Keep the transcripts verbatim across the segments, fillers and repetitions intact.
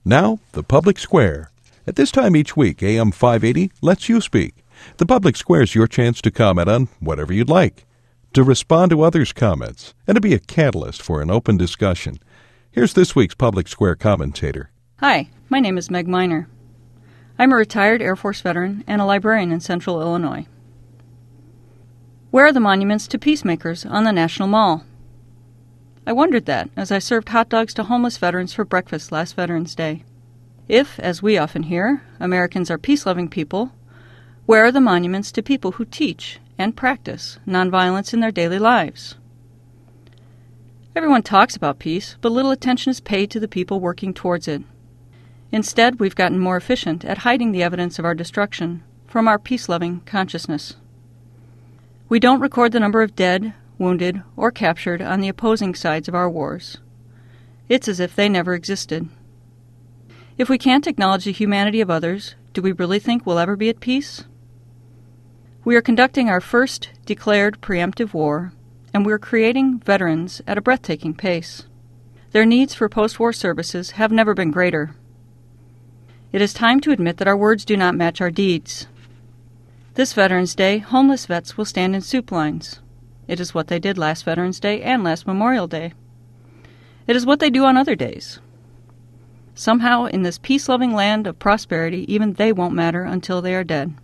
Now, the Public Square. At this time each week, A M five eighty lets you speak. The Public Square is your chance to comment on whatever you'd like, to respond to others' comments, and to be a catalyst for an open discussion. Here's this week's Public Square commentator. Hi, my name is Meg Miner. I'm a retired Air Force veteran and a librarian in Central Illinois. Where are the monuments to peacemakers on the National Mall? I wondered that as I served hot dogs to homeless veterans for breakfast last Veterans Day. If, as we often hear, Americans are peace-loving people, where are the monuments to people who teach and practice nonviolence in their daily lives? Everyone talks about peace, but little attention is paid to the people working towards it. Instead, we've gotten more efficient at hiding the evidence of our destruction from our peace-loving consciousness. We don't record the number of dead, wounded, or captured on the opposing sides of our wars. It's as if they never existed. If we can't acknowledge the humanity of others, do we really think we'll ever be at peace? We are conducting our first declared preemptive war, and we are creating veterans at a breathtaking pace. Their needs for post-war services have never been greater. It is time to admit that our words do not match our deeds. This Veterans Day, homeless vets will stand in soup lines. It is what they did last Veterans Day and last Memorial Day. It is what they do on other days. Somehow, in this peace-loving land of prosperity, even they won't matter until they are dead.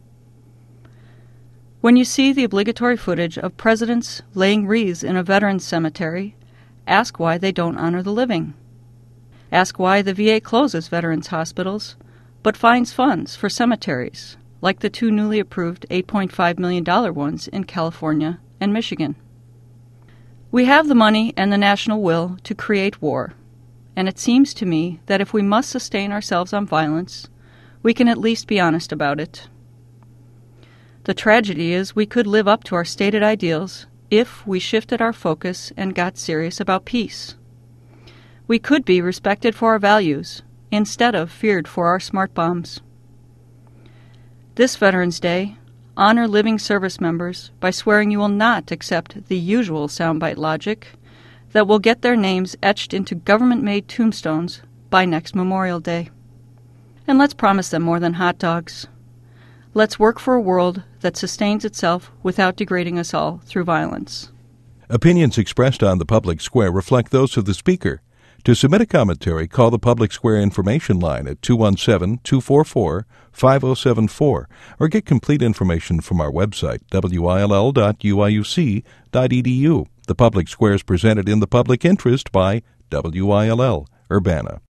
When you see the obligatory footage of presidents laying wreaths in a veterans cemetery, ask why they don't honor the living. Ask why the V A closes veterans' hospitals, but finds funds for cemeteries, like the two newly approved eight point five million dollars ones in California and Michigan. We have the money and the national will to create war. And it seems to me that if we must sustain ourselves on violence, we can at least be honest about it. The tragedy is we could live up to our stated ideals if we shifted our focus and got serious about peace. We could be respected for our values instead of feared for our smart bombs. This Veterans Day, honor living service members by swearing you will not accept the usual soundbite logic that will get their names etched into government-made tombstones by next Memorial Day. And let's promise them more than hot dogs. Let's work for a world that sustains itself without degrading us all through violence. Opinions expressed on the Public Square reflect those of the speaker. To submit a commentary, call the Public Square information line at two one seven, two four four, five zero seven four or get complete information from our website, W I L L dot U I U C dot E D U. The Public Square is presented in the public interest by W I L L Urbana.